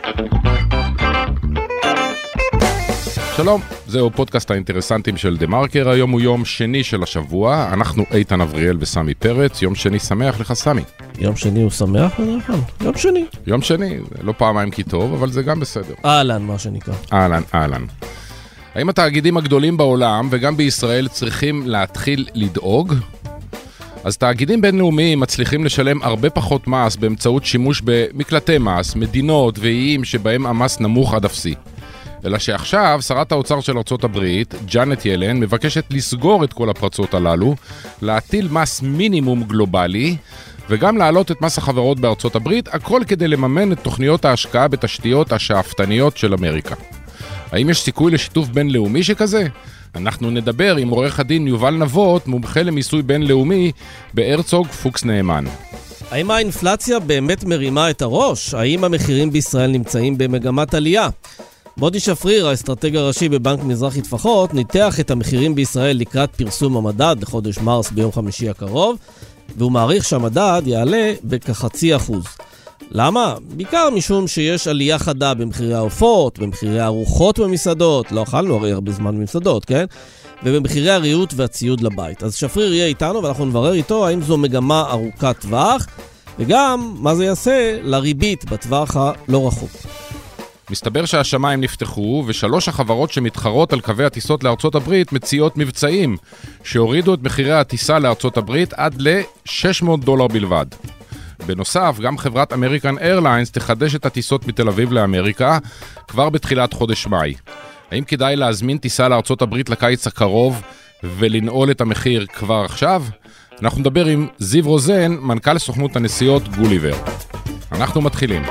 שלום, זהו פודקאסט האינטרסנטים של דה מרקר. היום הוא יום שני של השבוע. אנחנו איתן אבריאל וסמי פרץ. יום שני שמח לך, סמי. יום שני הוא שמח? יום שני. יום שני, לא פעמיים כי טוב, אבל זה גם בסדר. אהלן, מה שנקרא. אהלן. האם התאגידים הגדולים בעולם וגם בישראל צריכים להתחיל לדאוג? אז תאגידים בינלאומיים מצליחים לשלם הרבה פחות מס באמצעות שימוש במקלטי מס, מדינות ואיים שבהם המס נמוך עד אפסי. אלא שעכשיו שרת האוצר של ארצות הברית, ג'אנט ילן, מבקשת לסגור את כל הפרצות הללו, להטיל מס מינימום גלובלי, וגם להעלות את מס החברות בארצות הברית, הכל כדי לממן את תוכניות ההשקעה בתשתיות השאפתניות של אמריקה. האם יש סיכוי לשיתוף בינלאומי שכזה? אנחנו נדבר עם עורך הדין יובל נבות, מומחה למיסוי בינלאומי בהרצוג פוקס נאמן. האם האינפלציה באמת מרימה את הראש? האם המחירים בישראל נמצאים במגמת עלייה? מודי שפריר, האסטרטג הראשי בבנק מזרחי טפחות, ניתח את המחירים בישראל לקראת פרסום המדד לחודש מרס ביום חמישי הקרוב, והוא מעריך שהמדד יעלה בכ0.5%. למה? בעיקר משום שיש עלייה חדה במחירי העופות, במחירי הארוחות במסעדות, לא אכלנו הרי הרבה זמן במסעדות, כן? ובמחירי הריהוט והציוד לבית. אז שפריר יהיה איתנו ואנחנו נברר איתו האם זו מגמה ארוכת טווח, וגם מה זה יעשה לריבית בטווח הלא רחוק. מסתבר שהשמיים נפתחו, ושלוש החברות שמתחרות על קווי הטיסות לארצות הברית מציעות מבצעים, שהורידו את מחירי הטיסה לארצות הברית עד $600 בלבד. בנוסף, גם חברת אמריקן איירליינס תחדש את הטיסות מתל אביב לאמריקה כבר בתחילת חודש מאי. האם כדאי להזמין טיסה לארצות הברית לקיץ הקרוב ולנעול את המחיר כבר עכשיו? אנחנו נדבר עם זיו רוזן, מנכ"ל סוכנות הנסיעות גוליבר. אנחנו מתחילים.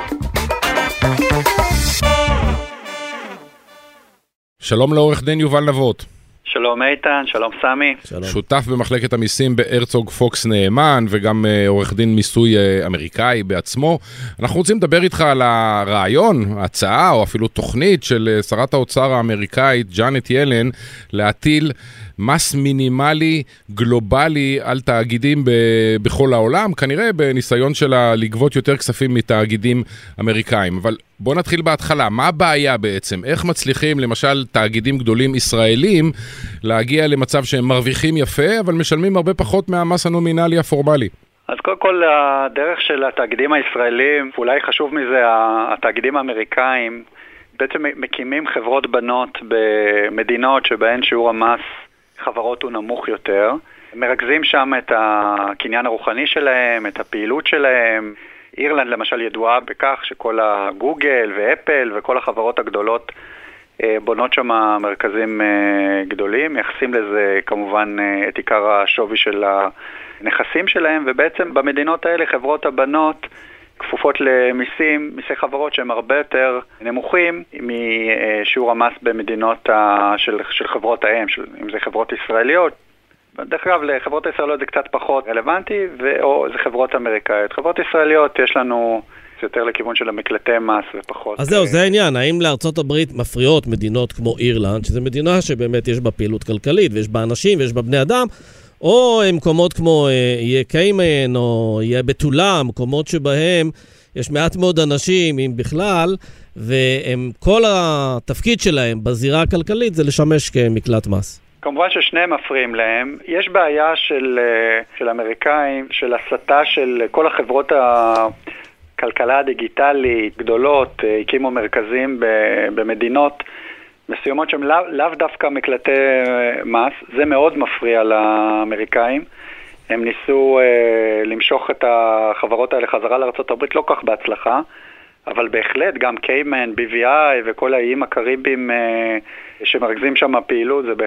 שלום לעורך דין יובל נבות. שלום איתן, שלום סמי. שותף במחלקת המיסים בהרצוג פוקס נאמן, וגם עורך דין מיסוי אמריקאי בעצמו. אנחנו רוצים לדבר איתך על הרעיון, הצעה או אפילו תוכנית של שרת האוצר האמריקאית ג'אנט ילן להטיל מס מינימלי גלובלי על תאגידים בכל העולם, כנראה בניסיון שלה לגבות יותר כספים מתאגידים אמריקאים. אבל בוא נתחיל בהתחלה, מה הבעיה בעצם? איך מצליחים למשל תאגידים גדולים ישראלים להגיע למצב שהם מרוויחים יפה, אבל משלמים הרבה פחות מהמס הנומינלי הפורמלי? אז קודם כל הדרך של התאגידים הישראלים, ואולי חשוב מזה, התאגידים האמריקאים בעצם מקימים חברות בנות במדינות שבהן שיעור המס חברות הוא נמוך יותר, מרכזים שם את הקניין הרוחני שלהם, את הפעילות שלהם. אירלנד למשל ידועה בכך שכל הגוגל ואפל וכל החברות הגדולות בונות שם מרכזים גדולים, מייחסים לזה כמובן את עיקר השווי של הנכסים שלהם, ובעצם במדינות האלה חברות הבנות כפופות למיסים, מיסי חברות שהם הרבה יותר נמוכים משיעור המס במדינות של חברות האם, אם זה חברות ישראליות. דרך אגב, לחברות הישראליות זה קצת פחות רלוונטי, או זה חברות אמריקאיות. חברות ישראליות יש לנו יותר לכיוון של המקלטי מס ופחות. אז זהו, זה העניין. האם לארצות הברית מפריעות מדינות כמו אירלנד, שזו מדינה שבאמת יש בה פעילות כלכלית, ויש בה אנשים ויש בה בני אדם, או מקומות כמו יהיה קיימן, או יהיה בתולה, מקומות שבהם יש מעט מאוד אנשים, אם בכלל, וכל התפקיד שלהם בזירה הכלכלית זה לשמש כמקלט מס. כמובן ששניהם מפריעים להם. יש בעיה של אמריקאים, של הסתה של כל החברות הכלכלה הדיגיטלית גדולות, הקימו מרכזים במדינות מסוימות שהם לאו דווקא מקלטי מס. זה מאוד מפריע לאמריקאים. הם ניסו למשוך את החברות האלה חזרה לארצות הברית, לא כך בהצלחה, אבל בהחלט גם קיימן, BVI וכל האיים הקריביים שמרכזים שם הפעילות, זה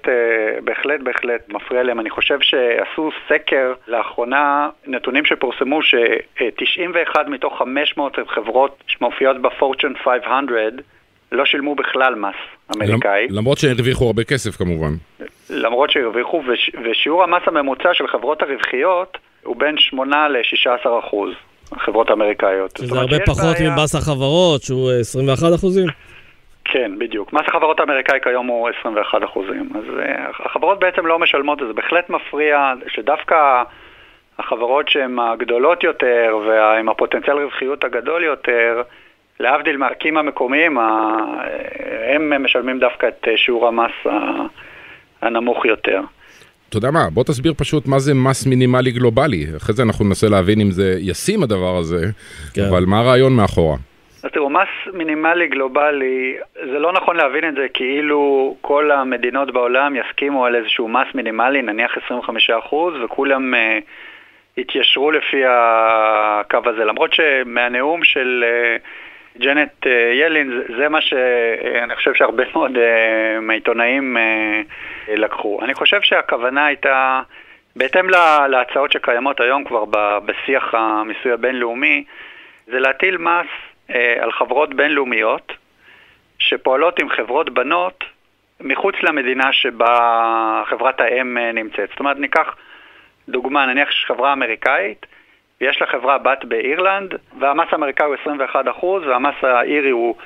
בהחלט מפריע להם. אני חושב שעשו סקר לאחרונה, נתונים שפורסמו ש91 מתוך 500 חברות שמופיעות בפורצ'ן 500 לא שילמו בכלל מס אמריקאי. למרות שהרוויחו הרבה כסף כמובן. למרות שהרוויחו, ושיעור המס הממוצע של חברות הרווחיות הוא בין 8-16%. החברות האמריקאיות. שזה הרבה פחות ממס החברות, שהוא 21%? כן, בדיוק. מס החברות האמריקאי כיום הוא 21%. אז החברות בעצם לא משלמות, זה בהחלט מפריע שדווקא החברות שהן הגדולות יותר ועם הפוטנציאל רווחיות הגדול יותר, להבדיל מהעסקים המקומיים, הם משלמים דווקא את שיעור המס הנמוך יותר. אתה יודע מה, בוא תסביר פשוט מה זה מס מינימלי גלובלי. אחרי זה אנחנו ננסה להבין אם זה ישים הדבר הזה, כן. אבל מה הרעיון מאחורה? אז תראו, מס מינימלי גלובלי, זה לא נכון להבין את זה כאילו כל המדינות בעולם יסכימו על איזשהו מס מינימלי, נניח 25%, וכולם התיישרו לפי הקו הזה. למרות שמהנאום של ג'נט ילין, זה מה שאני חושב שהרבה מאוד מהעיתונאים לקחו. אני חושב שהכוונה הייתה, בהתאם להצעות שקיימות היום כבר בשיח המיסוי הבינלאומי, זה להטיל מס על חברות בינלאומיות שפועלות עם חברות בנות מחוץ למדינה שבה חברת האם נמצאת. זאת אומרת, ניקח דוגמה, נניח חברה אמריקאית, ויש לה חברה בת באירלנד, והמס האמריקאי הוא 21%, והמס האירי הוא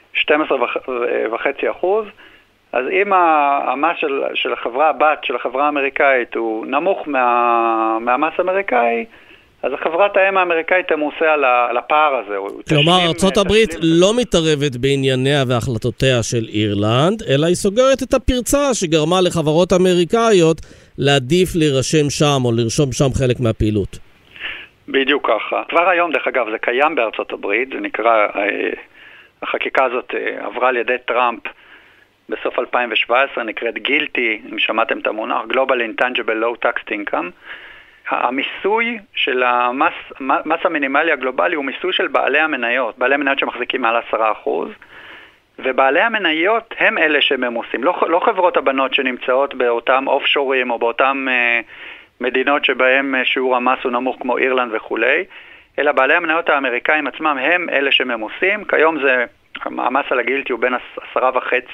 12.5%, אז אם המס של החברה הבת של החברה האמריקאית הוא נמוך מהמס האמריקאי, אז החברת האם האמריקאית תמוסה על הפער הזה. כלומר, ארצות הברית לא מתערבת בענייניה והחלטותיה של אירלנד, אלא היא סוגרת את הפרצה שגרמה לחברות אמריקאיות להעדיף להירשם שם או לרשום שם חלק מהפעילות. בדיוק ככה. כבר היום, דרך אגב, זה קיים בארצות הברית, זה נקרא, החקיקה הזאת עברה על ידי טראמפ בסוף 2017, נקראת גילטי, אם שמעתם את המונח, Global Intangible Low Taxed Income. המיסוי של המס המינימלי הגלובלי הוא מיסוי של בעלי המניות, בעלי המניות שמחזיקים מעל 10%, ובעלי המניות הם אלה שממוסים, לא חברות הבנות שנמצאות באותם אופשורים או באותם מדינות שבהם שיעור המס הוא נמוך כמו אירלנד וכו', אלא בעלי המניות האמריקאים עצמם הם אלה שממוסים. כיום זה, המס על הגילטי הוא בין 10.5%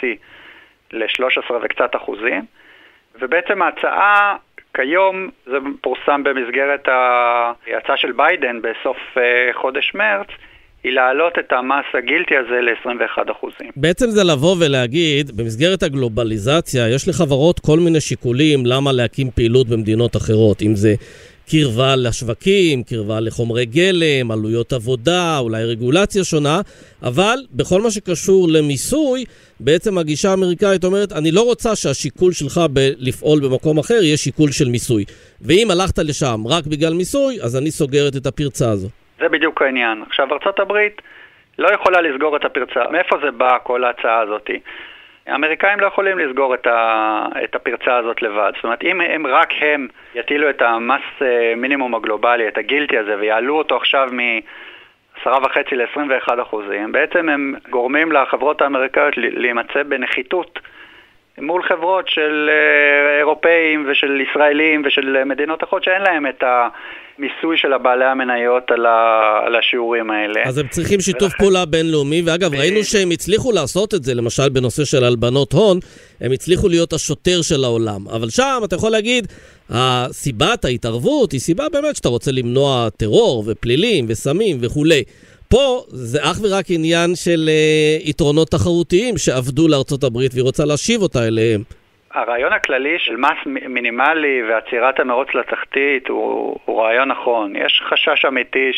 ל-13 וקצת אחוזים, ובעצם ההצעה כיום, זה פורסם במסגרת ההצעה של ביידן בסוף חודש מרץ, היא להעלות את המס הגילטי הזה ל-21%. בעצם זה לבוא ולהגיד, במסגרת הגלובליזציה, יש לחברות כל מיני שיקולים למה להקים פעילות במדינות אחרות, אם זה קרבה לשווקים, קרבה לחומרי גלם, עלויות עבודה, אולי רגולציה שונה, אבל בכל מה שקשור למיסוי, בעצם הגישה האמריקאית אומרת, אני לא רוצה שהשיקול שלך לפעול במקום אחר יהיה שיקול של מיסוי. ואם הלכת לשם רק בגלל מיסוי, אז אני סוגרת את הפרצה הזו. זה בדיוק העניין. עכשיו, ארצות הברית לא יכולה לסגור את הפרצה. מאיפה זה בא כל ההצעה הזאת? האמריקאים לא יכולים לסגור את הפרצה הזאת לבד. זאת אומרת, אם הם יטילו את המס מינימום הגלובלי, את הגילטי הזה, ויעלו אותו עכשיו מ10.5% ל-21%, בעצם הם גורמים לחברות האמריקאיות להימצא בנחיתות מול חברות של אירופאים ושל ישראלים ושל מדינות אחרות שאין להם את המיסוי של הבעלי המניות על השיעורים האלה. אז הם צריכים שיתוף פעולה בינלאומי, ואגב, ראינו שהם הצליחו לעשות את זה, למשל בנושא של הלבנות הון, הם הצליחו להיות השוטר של העולם. אבל שם אתה יכול להגיד, הסיבת ההתערבות היא סיבה באמת שאתה רוצה למנוע טרור ופלילים וסמים וכולי. פה זה אך ורק עניין של יתרונות תחרותיים שעבדו לארצות הברית והיא רוצה להשיב אותה אליהם. הרעיון הכללי של מס מינימלי ועצירת המרוץ לתחתית הוא רעיון נכון. יש חשש אמיתי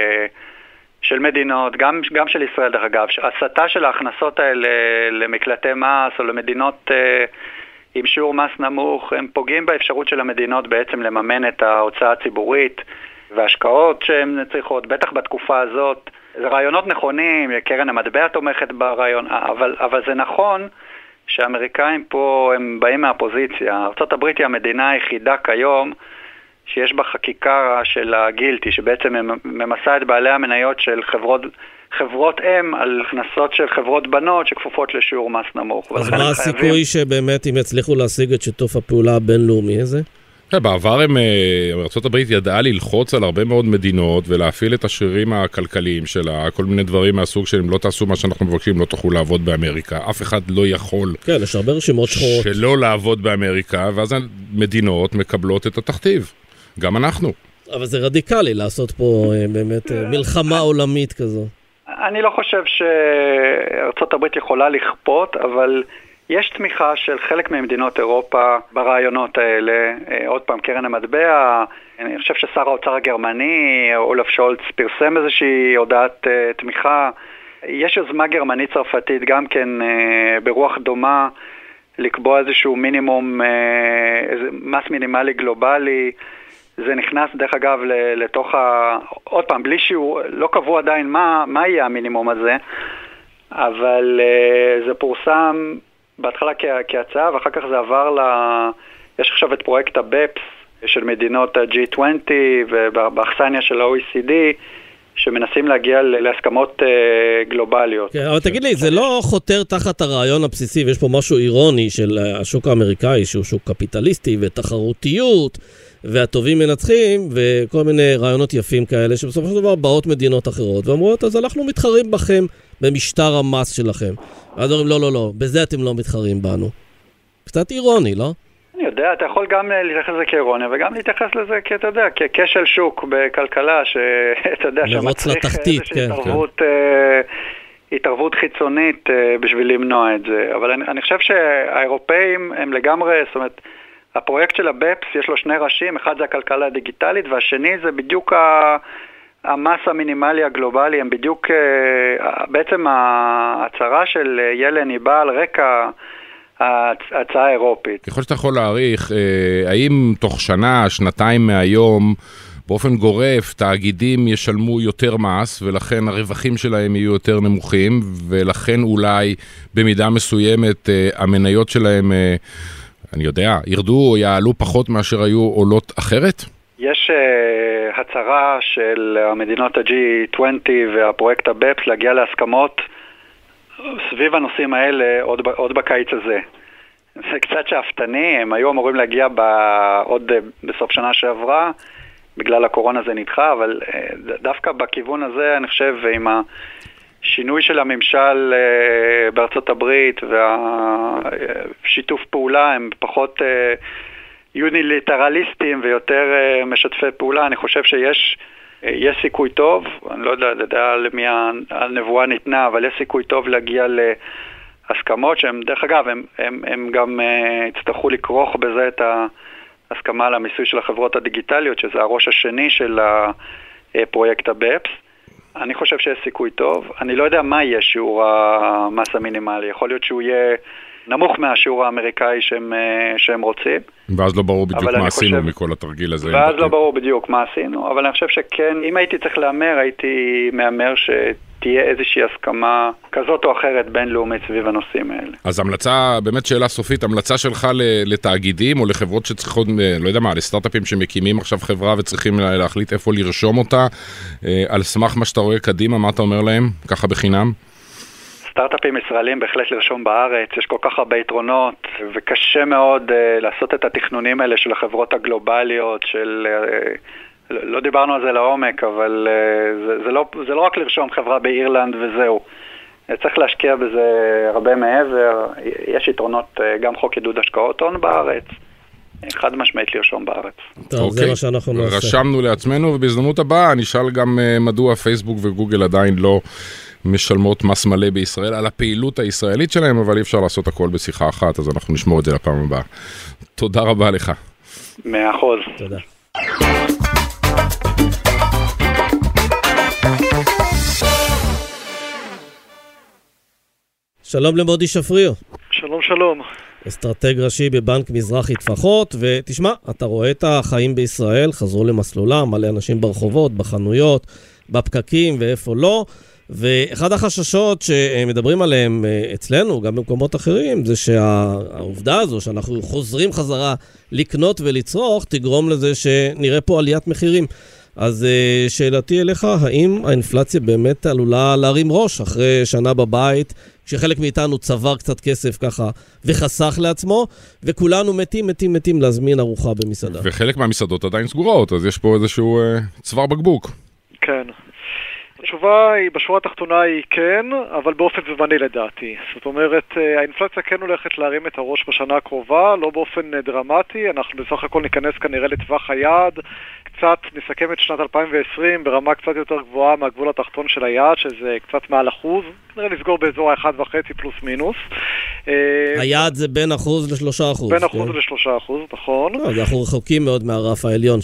של מדינות, גם של ישראל דרך אגב, הסתה של ההכנסות האלה למקלטי מס או למדינות עם שיעור מס נמוך, הם פוגעים באפשרות של המדינות בעצם לממן את ההוצאה הציבורית והשקעות שהן צריכות, בטח בתקופה הזאת. זה רעיונות נכונים, קרן המטבע תומכת ברעיון, אבל זה נכון שהאמריקאים פה הם באים מהפוזיציה. ארצות הברית היא המדינה היחידה כיום שיש בה חקיקה של הגילטי, שבעצם ממסה את בעלי המניות של חברות אם על הכנסות של חברות בנות שכפופות לשיעור מס נמוך. אז מה הסיכוי שבאמת אם יצליחו להשיג את שיתוף הפעולה הבינלאומי הזה? בעבר ארצות הברית ידעה ללחוץ על הרבה מאוד מדינות ולהפעיל את השרירים הכלכליים שלה, כל מיני דברים מהסוג שאם לא תעשו מה שאנחנו מבקשים, לא תוכלו לעבוד באמריקה. אף אחד לא יכול כן, יש הרבה רשימות שחורות שלא לעבוד באמריקה, ואז המדינות מקבלות את התכתיב. גם אנחנו. אבל זה רדיקלי לעשות פה באמת מלחמה עולמית כזו. אני לא חושב שארצות הברית יכולה לכפות, אבל יש תמיכה של חלק ממדינות אירופה ברעיונות האלה. עוד פעם, קרן המטבע, אני חושב ששר האוצר הגרמני, אולף שולץ, פרסם איזושהי הודעת תמיכה. יש יוזמה גרמנית צרפתית גם כן ברוח דומה, לקבוע איזשהו מינימום, איזה מס מינימלי גלובלי. זה נכנס דרך אגב לתוך עוד פעם, בלי שהוא, לא קבעו עדיין מה יהיה המינימום הזה, אבל זה פורסם בהתחלה כהצעה, ואחר כך זה עבר יש עכשיו את פרויקט הבפס של מדינות ה-G20 ובאכסניה של ה-OECD, שמנסים להגיע להסכמות גלובליות. כן, אבל תגיד לי, זה לא חותר תחת הרעיון הבסיסי, ויש פה משהו אירוני של השוק האמריקאי, שהוא שוק קפיטליסטי ותחרותיות, והטובים מנצחים, וכל מיני רעיונות יפים כאלה, שבסופו של דבר באות מדינות אחרות, ואומרות, אז אנחנו מתחרים בכם במשטר המס שלכם. ואז אומרים, לא, בזה אתם לא מתחרים בנו. קצת אירוני, לא? אני יודע, אתה יכול גם להתייחס לזה כאירוניה, וגם להתייחס לזה אתה יודע, ככשל שוק בכלכלה, שאתה יודע, שמצריך איזושהי התערבות חיצונית בשביל למנוע את זה. אבל אני חושב שהאירופאים הם לגמרי, זאת אומרת, הפרויקט של הבפס יש לו שני ראשים, אחד זה הכלכלה הדיגיטלית, והשני זה בדיוק המס המינימלי הגלובלי, הם בדיוק, בעצם ההצהרה של ילן היא באה על רקע ההצעה האירופית. ככל שאתה יכול להעריך, האם תוך שנה, שנתיים מהיום, באופן גורף, תאגידים ישלמו יותר מס, ולכן הרווחים שלהם יהיו יותר נמוכים, ולכן אולי במידה מסוימת המניות שלהם, אני יודע, ירדו או יעלו פחות מאשר היו עולות אחרת? יש הצהרה של המדינות ה-G20 והפרויקט הבפס להגיע להסכמות סביב הנושאים האלה עוד בקיץ הזה. זה קצת שאפתני, הם היו אמורים להגיע עוד בסוף שנה שעברה, בגלל הקורונה זה נדחה, אבל דווקא בכיוון הזה אני חושב עם השינוי של הממשל בארצות הברית והשיתוף פעולה הם פחות יוניליטרליסטים ויותר משתפי פעולה, אני חושב שיש סיכוי טוב, אני לא יודע למי הנבואה ניתנה, אבל יש סיכוי טוב להגיע להסכמות שהם, דרך אגב, הם גם יצטרכו לכרוך בזה את ההסכמה על המיסוי של החברות הדיגיטליות, שזה הראש השני של הפרויקט הבפס. אני חושב שיש סיכוי טוב. אני לא יודע מה יהיה שיעור המס המינימלי. יכול להיות שהוא יהיה נמוך מהשיעור האמריקאי שהם רוצים. ואז לא ברור בדיוק מה עשינו מכל התרגיל הזה. ואז לא ברור בדיוק מה עשינו, אבל אני חושב שכן, אם הייתי צריך לאמר, הייתי מאמר שתהיה איזושהי הסכמה כזאת או אחרת בינלאומית סביב הנושאים האלה. אז המלצה, באמת שאלה סופית, המלצה שלך לתאגידים או לחברות שצריכות, לא יודע מה, לסטארט-אפים שמקימים עכשיו חברה וצריכים להחליט איפה לרשום אותה, על סמך מה שאתה רואה קדימה, מה אתה אומר להם? ככה בחינם? סטארט-אפים ישראלים בהחלט לרשום בארץ, יש כל כך הרבה יתרונות, וקשה מאוד לעשות את התכנונים האלה של החברות הגלובליות, לא דיברנו על זה לעומק, אבל זה לא רק לרשום חברה באירלנד וזהו. צריך להשקיע בזה הרבה מעבר, יש יתרונות, גם חוק עידוד השקעות הון בארץ, חד משמעית לרשום בארץ. טוב, זה מה שאנחנו נעשה. רשמנו לעצמנו, ובהזדמנות הבאה נשאל גם מדוע פייסבוק וגוגל עדיין לא משלמות מס מלא בישראל על הפעילות הישראלית שלהם, אבל אי אפשר לעשות הכל בשיחה אחת, אז אנחנו נשמור את זה לפעם הבאה. תודה רבה לך. 100%. תודה. שלום למודי שפריר. שלום, שלום. אסטרטג ראשי בבנק מזרחי טפחות, ותשמע, אתה רואה את החיים בישראל, חזרו למסלולם, מלא אנשים ברחובות, בחנויות, בפקקים ואיפה לא, ואחד החששות שמדברים עליהם אצלנו, גם במקומות אחרים, זה שהעובדה הזו שאנחנו חוזרים חזרה לקנות ולצרוך, תגרום לזה שנראה פה עליית מחירים. אז שאלתי אליך, האם האינפלציה באמת עלולה להרים ראש אחרי שנה בבית, כשחלק מאיתנו צבר קצת כסף ככה וחסך לעצמו, וכולנו מתים להזמין ארוחה במסעדה. וחלק מהמסעדות עדיין סגורות, אז יש פה איזשהו צוואר בקבוק. כן. התשובה היא, בשורה התחתונה היא כן, אבל באופן זמני לדעתי. זאת אומרת, האינפלציה כן הולכת להרים את הראש בשנה הקרובה, לא באופן דרמטי, אנחנו בסך הכל ניכנס כנראה לטווח היעד, קצת נסכם את שנת 2020 ברמה קצת יותר גבוהה מהגבול התחתון של היעד, שזה קצת מעל 1%, כנראה נסגור באזור ה-1.5 פלוס מינוס. היעד זה בין 1% ל3%. בין 1% ל3%, נכון. אנחנו רחוקים מאוד מהרף העליון שלו.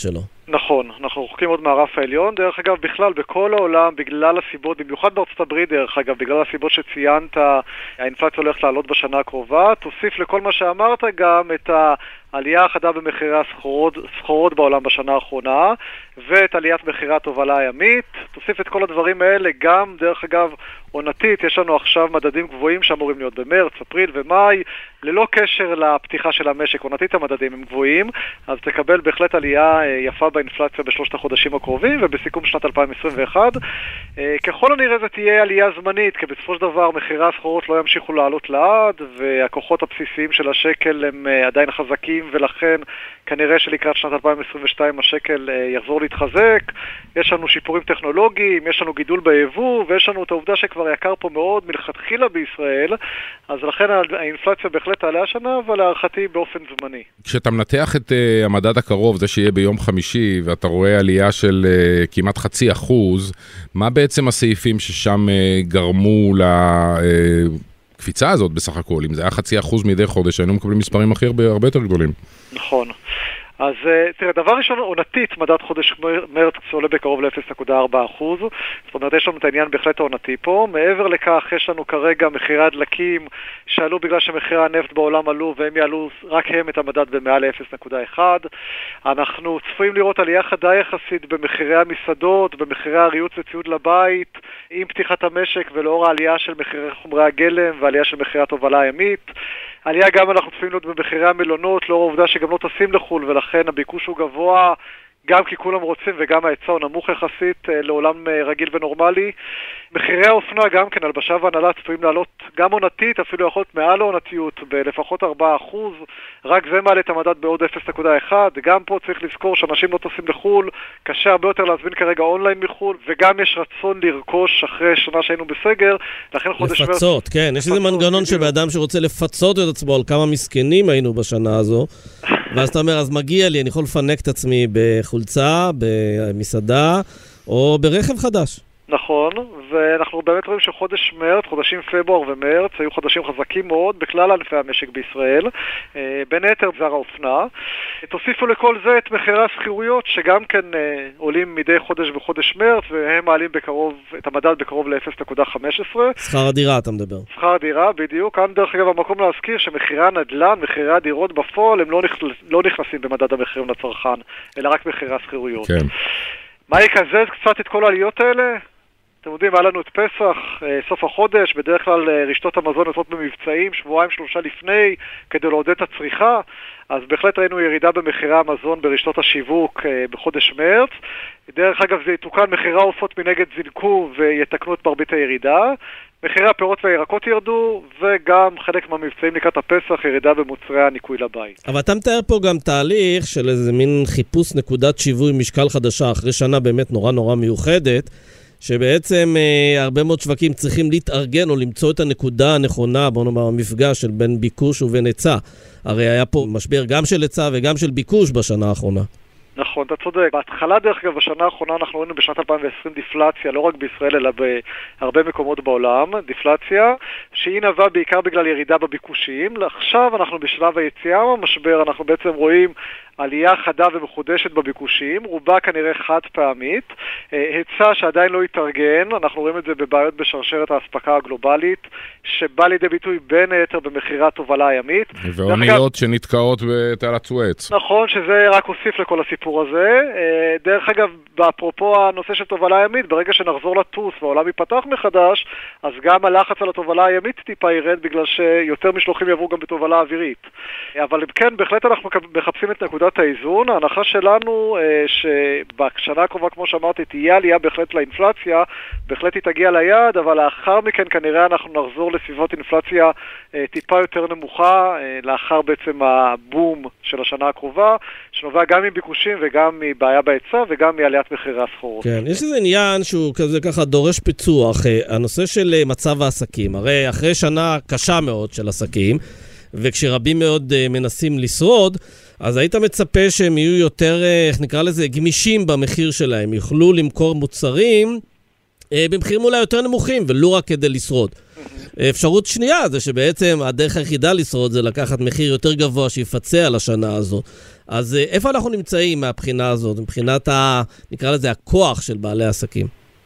נכון, אנחנו רחוקים עוד מהרף העליון. דרך אגב, בכלל, בכל העולם, בגלל הסיבות, במיוחד בארצות הברית, דרך אגב, בגלל הסיבות שציינת, האינפלציה הולכת לעלות בשנה הקרובה. תוסיף לכל מה שאמרת גם את העלייה החדה במחירי הסחורות בעולם בשנה האחרונה, ואת עליית מחירי התובלה הימית. תוסיף את כל הדברים האלה, גם, דרך אגב, עונתית, יש לנו עכשיו מדדים גבוהים שאמורים להיות במרץ, אפריל ומאי, ללא קשר לפתיחה של המשק. עונתית המדדים הם גבוהים, אז תקבל בהחלט עלייה יפה באינפלציה בשלושת החודשים הקרובים, ובסיכום שנת 2021. ככל הנראה זה תהיה עלייה זמנית, כי בסופו של דבר מחירי הסחורות לא ימשיכו לעלות לעד, והכוחות הבסיסיים של השקל הם עדיין חזקים, ולכן כנראה שלקראת שנת 2022 השקל יחזור להתחזק. יש לנו שיפורים טכנולוגיים, יש לנו גידול ביבוא, ויש לנו את העובדה שכבר יקר פה מאוד מלכתחילה בישראל, אז לכן האינפלציה בהחלט תעלה השנה, אבל להערכתי באופן זמני. כשאתה מנתח את המדד הקרוב, זה שיהיה ביום חמישי, ואתה רואה עלייה של כמעט 0.5%, מה בעצם הסעיפים ששם גרמו לקפיצה הזאת בסך הכל? אם זה היה 0.5% מדי חודש, היינו מקבלים מספרים הרבה יותר גדולים. נכון. אז תראה, דבר ראשון, עונתית, מדד חודש מרץ עולה בקרוב ל-0.4%. זאת אומרת, יש לנו את העניין בהחלט העונתי פה. מעבר לכך, יש לנו כרגע מחירי הדלקים שעלו בגלל שמחירי הנפט בעולם עלו, והם יעלו רק הם את המדד במעל ל-0.1. אנחנו צפויים לראות עלייה חדה יחסית במחירי המסעדות, במחירי הריהוט וציוד לבית, עם פתיחת המשק ולאור העלייה של מחירי חומרי הגלם והעלייה של מחירי התובלה הימית. עלייה גם אנחנו צפויים לראות במחירי המלונות, לאור העובדה שגם לא טסים לחול, ולכן הביקוש הוא גבוה, גם כי כולם רוצים וגם ההיצע הוא נמוך יחסית לעולם רגיל ונורמלי. מחירי האופנה גם כן, הלבשה והנהלה צפויים לעלות גם עונתית, אפילו יכול להיות מעל העונתיות בלפחות 4%, רק זה מעלה את המדד בעוד 0.1. גם פה צריך לזכור שאנשים לא טסים לחול, קשה הרבה יותר להזמין כרגע אונליין מחול, וגם יש רצון לרכוש אחרי שנה שהיינו בסגר, לכן חודש לפצות, כן, יש איזה מנגנון שבאדם שרוצה לפצות את עצמו על כמה מסכנים היינו בשנה הזו, ואז אתה אומר, אז מגיע לי, אני יכול לפנק את עצמי בחולצה, במסעדה, או ברכב חדש. נכון, ואנחנו באמת רואים שחודש מרץ, חודשים פברואר ומרץ, היו חודשים חזקים מאוד בכלל ענפי המשק בישראל, בין היתר בזר האופנה. תוסיפו לכל זה את מחירי הסחירויות, שגם כן עולים מדי חודש בחודש מרץ, והם מעלים בקרוב, את המדד בקרוב ל-0.15. שכר הדירה אתה מדבר. שכר הדירה, בדיוק. כאן דרך אגב המקום להזכיר שמחירי הנדל"ן, מחירי הדירות בפועל, הם לא נכנסים במדד המחירים לצרכן, אלא רק מחירי הסחירויות. כן. מה יקזז קצת את כל העליות האלה? אתם יודעים, היה לנו את פסח, סוף החודש, בדרך כלל רשתות המזון יוצאות במבצעים, 2-3 לפני, כדי לעודד את הצריכה, אז בהחלט ראינו ירידה במחירי המזון ברשתות השיווק בחודש מרץ. דרך אגב, זה יתוקן, מחירי העופות מנגד זינקו ויתקנו את מרבית הירידה. מחירי הפירות והירקות ירדו, וגם חלק מהמבצעים לקראת הפסח ירידה במוצרי הניקוי לבית. אבל אתה מתאר פה גם תהליך של איזה מין חיפוש נקודת שיווי משקל חדשה, אחרי שנה באמת נורא מיוחדת, שבעצם הרבה מאוד שווקים צריכים להתארגן או למצוא את הנקודה הנכונה, בוא נאמר, המפגש של בין ביקוש ובין היצע. הרי היה פה משבר גם של היצע וגם של ביקוש בשנה האחרונה. נכון, אתה צודק. בהתחלה דרך אגב, בשנה האחרונה אנחנו ראינו בשנת 2020 דיפלציה, לא רק בישראל אלא בהרבה מקומות בעולם, דיפלציה שהיא נבעה בעיקר בגלל ירידה בביקושים. עכשיו אנחנו בשלב היציאה מהמשבר, אנחנו בעצם רואים עלייה חדה ומחודשת בביקושים, רובה כנראה חד פעמית, היצע שעדיין לא התארגן, אנחנו רואים את זה בבעיות בשרשרת ההספקה הגלובלית, שבא לידי ביטוי בין היתר במחירי התובלה הימית. ואוניות שנתקעות בתעלת סואץ. נכון, שזה רק הוסיף לכל הסיפור הזה. דרך אגב, באפרופו הנושא של תובלה הימית, ברגע שנחזור לטוס והעולם ייפתח מחדש, אז גם הלחץ על התובלה הימית טיפה ירד, בגלל שיותר משלוחים יעברו גם בתובלה אווירית. אבל כן, בהחלט אנחנו מחפשים את נקודת האיזון. ההנחה שלנו שבשנה הקרובה, כמו שאמרתי, תהיה עלייה בהחלט לאינפלציה, בהחלט היא תגיע ליעד, אבל לאחר מכן כנראה אנחנו נחזור לסביבות אינפלציה טיפה יותר נמוכה, לאחר בעצם הבום של השנה הקרובה, שנובע גם מביקושים וגם מבעיה בהיצע וגם מעליית מחירי הסחורות. כן, יש איזה עניין שהוא כזה ככה דורש פיצוח, הנושא של מצב העסקים. הרי אחרי שנה קשה מאוד של עסקים, וכשרבים מאוד מנסים לשרוד, אז היית מצפה שהם יהיו יותר, איך נקרא לזה, גמישים במחיר שלהם, יוכלו למכור מוצרים במחירים אולי יותר נמוכים, ולא רק כדי לשרוד. אפשרות שנייה זה שבעצם הדרך היחידה לשרוד זה לקחת מחיר יותר גבוה שיפצה על השנה הזו. אז איפה אנחנו נמצאים מהבחינה הזאת, מבחינת נקרא לזה הכוח של בעלי העסקים?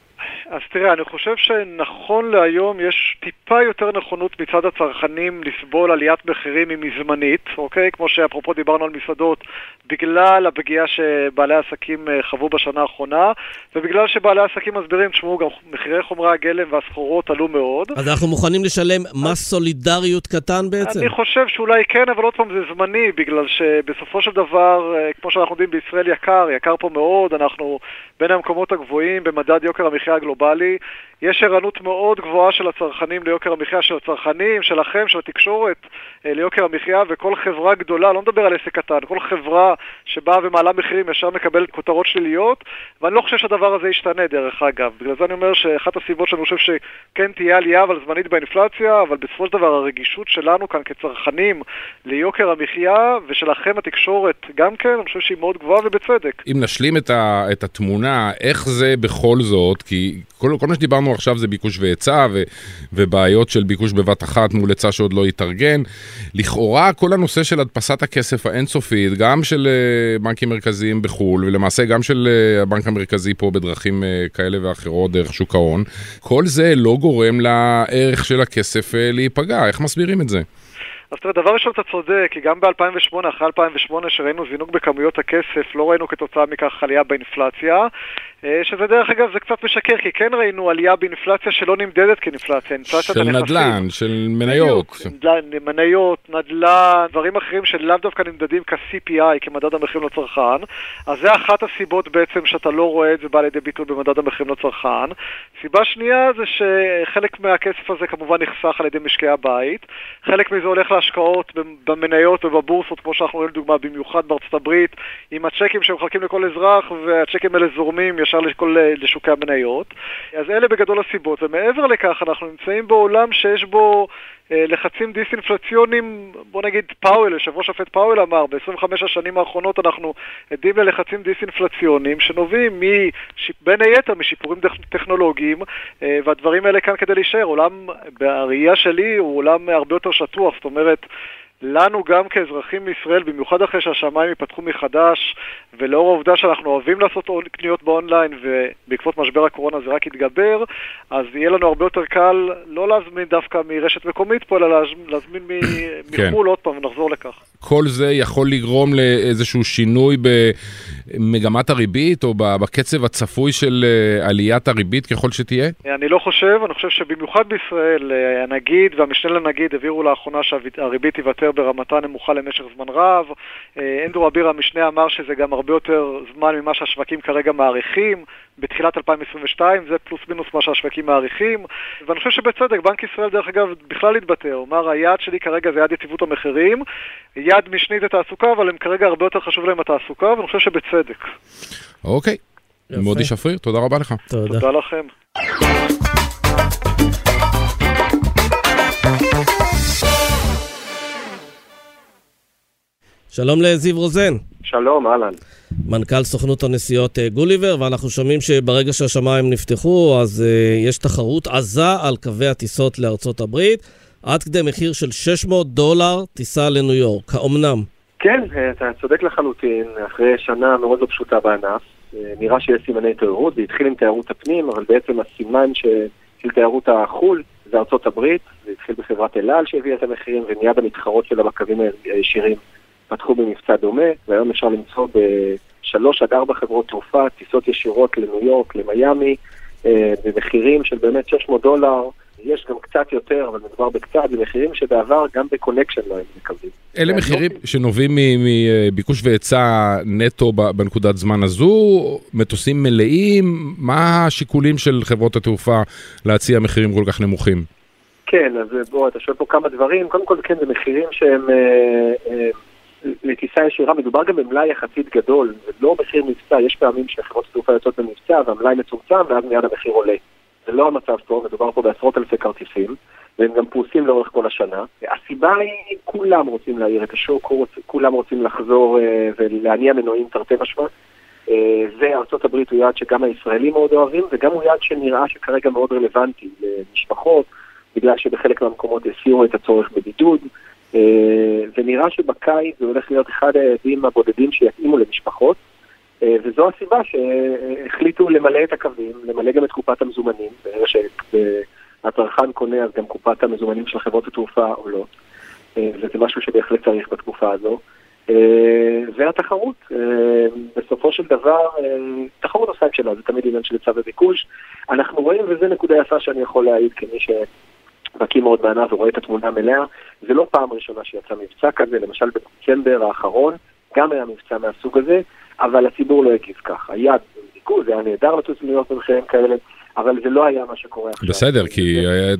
אז תראה, אני חושב שנכון להיום יש טיפה יותר נכונות מצד הצרכנים לסבול עליית מחירים אם היא זמנית, אוקיי? כמו שאפרופו דיברנו על מסעדות, בגלל הפגיעה שבעלי העסקים חוו בשנה האחרונה, ובגלל שבעלי העסקים מסבירים, תשמעו, גם מחירי חומרי הגלם והסחורות עלו מאוד. אז אנחנו מוכנים לשלם מס סולידריות קטן בעצם? אני חושב שאולי כן, אבל עוד פעם זה זמני, בגלל שבסופו של דבר, כמו שאנחנו יודעים בישראל יקר פה מאוד, אנחנו בין המקומות הגבוהים במדד יוקר המחיה הגלובלי, יש ערנות מאוד גבוהה של הצרכנים ליוקר המחיה, של הצרכנים, שלכם, של התקשורת ליוקר המחיה, וכל חברה גדולה, לא מדבר על עסק קטן, כל חברה שבאה ומעלה מחירים ישר מקבל כותרות שליליות, ואני לא חושב שהדבר הזה ישתנה דרך אגב. בגלל זה אני אומר שאחת הסיבות שאני חושב שכן תהיה עלייה, אבל זמנית באינפלציה, אבל בסופו של דבר הרגישות שלנו כאן כצרכנים ליוקר המחיה, ושלכם התקשורת גם כן, אני חושב שהיא מאוד גבוהה ובצדק. אם נשלים את התמונה, איך זה בכל זאת, כי כל מה שדיברנו עכשיו זה ביקוש והיצע, ובעיות של ביקוש בבת אחת מול היצע שעוד לא יתארגן. לכאורה כל הנושא של הדפסת הכסף האינסופית, גם של בנקים מרכזיים בחול, ולמעשה גם של הבנק המרכזי פה בדרכים כאלה ואחרות, דרך שוק ההון, כל זה לא גורם לערך של הכסף להיפגע. איך מסבירים את זה? אז תראה, דבר ראשון אתה צודק, כי גם ב-2008, אחרי 2008 שראינו זינוק בכמויות הכסף, לא ראינו כתוצאה מכך עלייה באינפלציה, שזה דרך אגב זה קצת משקר, כי כן ראינו עלייה באינפלציה שלא נמדדת כאינפלציה. של נדל"ן, של מניות. מניות, נדל"ן, דברים אחרים שלאו דווקא נמדדים כ-CPI, כמדד המחירים לצרכן. אז זה אחת הסיבות בעצם שאתה לא רואה את זה בא לידי ביטוי במדד המחירים לצרכן. סיבה שנייה זה שחלק מהכסף הזה כמובן נחסך על ידי משקי הבית. חלק מזה הולך להשקעות במניות ובבורסות, כמו שאנחנו רואים דוגמה במיוחד בארצות הברית, עם הצ'קים שמחלקים לכל אזרח, והצ'קים האלה זורמים ישר לשוקי המניות. אז אלה בגדול הסיבות, ומעבר לכך אנחנו נמצאים בעולם שיש בו לחצים דיסאינפלציוניים, בוא נגיד פאוול, יושב ראש השופט פאוול אמר, ב-25 השנים האחרונות אנחנו עדים ללחצים דיסאינפלציוניים שנובעים בין היתר משיפורים טכנולוגיים, והדברים האלה כאן כדי להישאר. עולם, בראייה שלי, הוא עולם הרבה יותר שטוח, זאת אומרת, לנו גם כאזרחים מישראל, במיוחד אחרי שהשמיים ייפתחו מחדש, ולאור העובדה שאנחנו אוהבים לעשות קניות באונליין, ובעקבות משבר הקורונה זה רק יתגבר, אז יהיה לנו הרבה יותר קל לא להזמין דווקא מרשת מקומית פה, אלא להזמין מחול עוד פעם, ונחזור לכך. כל זה יכול לגרום לאיזשהו שינוי במגמת הריבית, או בקצב הצפוי של עליית הריבית ככל שתהיה? אני לא חושב, אני חושב שבמיוחד בישראל, הנגיד והמשנה לנגיד הביאו לאחרונה שהריבית תיוותר ברמתה נמוכה למשך זמן רב. אנדרו אביר המשנה אמר שזה גם הרבה יותר זמן ממה שהשווקים כרגע מעריכים. בתחילת 2022 זה פלוס מינוס מה שהשווקים מעריכים. ואני חושב שבצדק, בנק ישראל דרך אגב בכלל התבטא. הוא אמר, היעד שלי כרגע זה יעד יציבות המחירים. יעד משני זה תעסוקה, אבל הם כרגע הרבה יותר חשוב להם התעסוקה, ואני חושב שבצדק. אוקיי. מודי שפריר, תודה רבה לך. תודה לכם. שלום לזיו רוזן. שלום, אהלן. מנכ"ל סוכנות הנסיעות גוליבר, ואנחנו שומעים שברגע שהשמיים נפתחו, אז יש תחרות עזה על קווי הטיסות לארצות הברית, עד כדי מחיר של $600 טיסה לניו יורק. האומנם? כן, אתה צודק לחלוטין. אחרי שנה מאוד לא פשוטה בענף, נראה שיש סימני תיירות, זה התחיל עם תיירות הפנים, אבל בעצם הסימן של תיירות החול זה ארצות הברית, זה התחיל בחברת אל על שהביאה את המחירים, ומיד המתחרות שלה בקווים הישירים פתחו במבצע דומה, והיום אפשר למצוא ב3 עד 4 חברות תעופה, טיסות ישירות לניו יורק, למיימי, במחירים של באמת $600, יש גם קצת יותר, אבל מדובר בקצת, במחירים שבעבר גם בקונקשן לא הם מקבלים. אלה מחירים שנובעים מביקוש והיצע נטו בנקודת זמן הזו, מטוסים מלאים, מה השיקולים של חברות התעופה להציע מחירים כל כך נמוכים? כן, אז בוא, אתה שואל פה כמה דברים, קודם כל כן, זה מחירים שהם לטיסה ישירה, מדובר גם במלאי יחסית גדול, ולא מחיר מבצע, יש פעמים שחברות התעופה יוצאות במבצע, והמלאי מצומצם, ואז מיד המחיר עולה. זה לא המצב פה, מדובר פה בעשרות אלפי כרטיסים, והם גם פרוסים לאורך כל השנה. הסיבה היא, כולם רוצים להעיר את השוק, כולם רוצים לחזור ולהניע מנועים תרתי משמע. וארצות הברית הוא יעד שגם הישראלים מאוד אוהבים, וגם הוא יעד שנראה שכרגע מאוד רלוונטי למשפחות, בגלל שבחלק מהמקומות הסירו את הצורך בבידוד, ונראה שבקיץ זה הולך להיות אחד היעדים הבודדים שיתאימו למשפחות, וזו הסיבה שהחליטו למלא את הקווים, למלא גם את קופת המזומנים, ברגע שהצרכן קונה אז גם קופת המזומנים של חברות התעופה עולות, וזה משהו שבהחלט צריך בתקופה הזו. והתחרות, בסופו של דבר, תחרות עושה את שלה, זה תמיד עניין של היצע וביקוש. אנחנו רואים, וזה נקודה יפה שאני יכול להעיד כמי שבקיא מאוד בענף ורואה את התמונה המלאה, זה לא פעם ראשונה שיצא מבצע כזה, למשל בדצמבר האחרון, גם היה מבצע מהסוג הזה, אבל הציבור לא הגיב כך. היה ביקוש, זה היה נהדר לטוס להיות במחירים כאלה, אבל זה לא היה מה שקורה עכשיו. בסדר, כי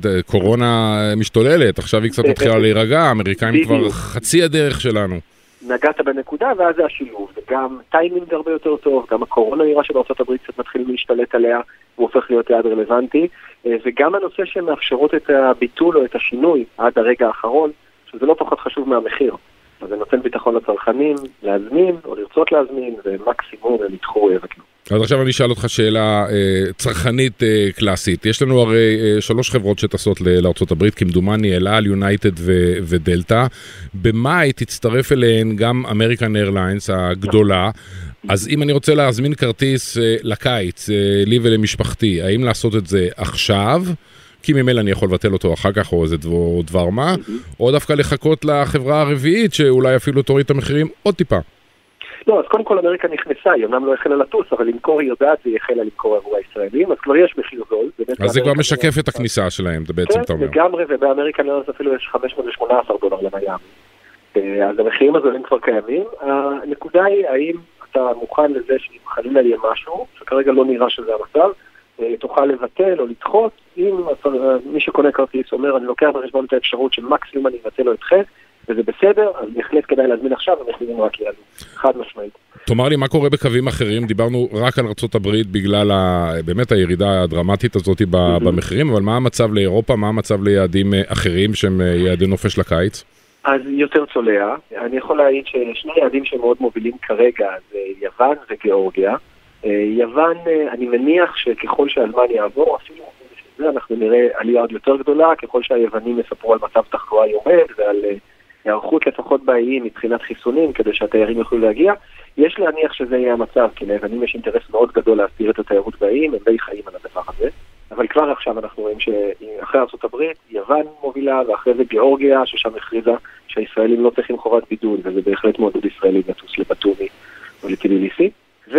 קורונה משתוללת, עכשיו היא קצת מתחילה להירגע, האמריקאים כבר חצי הדרך שלנו. נגעת בנקודה, ואז זה השילוב, וגם טיימינג הרבה יותר טוב, גם הקורונה נראה שבארצות הברית קצת מתחילים להשתלט עליה, הוא הופך להיות יעד רלוונטי, וגם הנושא שמאפשרות את הביטול או את השינוי עד הרגע האחרון, שזה לא פחות חשוב מהמחיר. אז זה נותן ביטחון לצרכנים, להזמין או לרצות להזמין, ומקסימום הם ידחו יבטלו. אז עכשיו אני אשאל אותך שאלה צרכנית קלאסית. יש לנו הרי 3 חברות שטסות לארצות הברית, כמדומני, אל על, יונייטד ודלטה. במאי תצטרף אליהן גם אמריקן איירליינס הגדולה. אז אם אני רוצה להזמין כרטיס לקיץ, לי ולמשפחתי, האם לעשות את זה עכשיו? כי ממילא אני יכול לבטל אותו אחר כך או איזה דבר מה, או דווקא לחכות לחברה הרביעית שאולי אפילו תוריד את המחירים עוד טיפה. לא, אז קודם כל אמריקה נכנסה, היא אמנם לא החלה לטוס, אבל למכור היא יודעת, היא החלה למכור עבור הישראלים, אז כבר יש מחיר זול. אז זה כבר משקף את הכניסה שלהם, זה בעצם אתה אומר. כן, לגמרי, ובאמריקה אפילו יש $518 למייאמי. אז המחירים הזולים כבר קיימים. הנקודה היא, האם אתה מוכן לזה שאם חלילה יהיה משהו, שכרגע לא נראה שזה המצב, תוכל לבטל או לדחות, אם מי שקונה כרטיס אומר, אני לוקח בחשבון את האפשרות שמקסימום אני אבטל או אתכם, וזה בסדר, אז בהחלט כדאי להזמין עכשיו, המחירים רק יעלו. חד משמעית. תאמר לי, מה קורה בקווים אחרים? דיברנו רק על ארצות הברית בגלל באמת הירידה הדרמטית הזאת במחירים, אבל מה המצב לאירופה? מה המצב ליעדים אחרים שהם יעדי נופש לקיץ? אז יותר צולע. אני יכול להעיד ששני יעדים שמאוד מובילים כרגע זה יוון וגיאורגיה. יוון, אני מניח שככל שהזמן יעבור, אפילו בשביל זה אנחנו נראה עלייה עוד יותר גדולה, ככל שהיוונים יספרו על מצב תחלואה יורד ועל היערכות לפחות באיים מבחינת חיסונים, כדי שהתיירים יוכלו להגיע. יש להניח שזה יהיה המצב, כי ליוונים יש אינטרס מאוד גדול להסדיר את התיירות באיים, הם די חיים על הדבר הזה. אבל כבר עכשיו אנחנו רואים שאחרי ארצות הברית, יוון מובילה, ואחרי זה גיאורגיה, ששם הכריזה שהישראלים לא צריכים חובת בידוד, וזה בהחלט מעודד ישראלים לטוס לבטומי או לטיביליסי.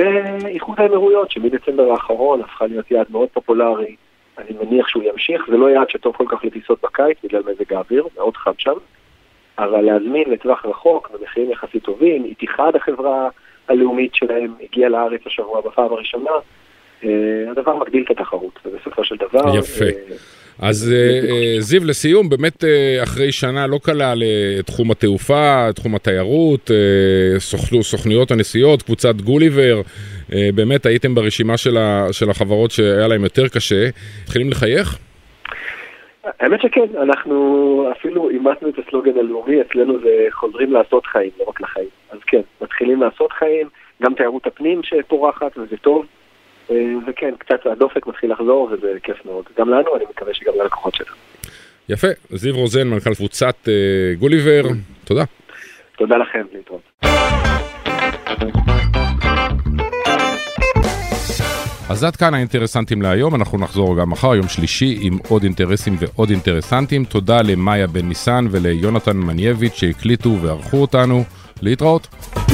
ואיחוד האמירויות, שמדצמבר האחרון הפכה להיות יעד מאוד פופולרי, אני מניח שהוא ימשיך, זה לא יעד שטוב כל כך לטיסות בקיץ, בגלל מזג האוויר, מאוד חם שם, אבל להזמין לטווח רחוק, במחירים יחסית טובים, איתיחד החברה הלאומית שלהם הגיעה לארץ השבוע בפעם הראשונה, הדבר מגדיל את התחרות, ובסופו של דבר... יפה. אז זיו, לסיום, באמת אחרי שנה לא קלה לתחום התעופה, תחום התיירות, סוכנויות הנסיעות, קבוצת גוליבר, באמת הייתם ברשימה של החברות שהיה להם יותר קשה. מתחילים לחייך? האמת שכן, אנחנו אפילו אימצנו את הסלוגן הלאומי, אצלנו זה חוזרים לעשות חיים, לא רק לחיים. אז כן, מתחילים לעשות חיים, גם תיירות הפנים שפורחת, וזה טוב. וכן, קצת הדופק מתחיל לחזור, וזה כיף מאוד. גם לנו, אני מקווה שגם ללקוחות שלנו. יפה. זיו רוזן, מנכ"ל קבוצת גוליבר, תודה. תודה לכם, להתראות. אז עד כאן האינטרסנטים להיום, אנחנו נחזור גם מחר, יום שלישי, עם עוד אינטרסים ועוד אינטרסנטים. תודה למאיה בן ניסן וליונתן מנייביץ' שהקליטו וערכו אותנו. להתראות.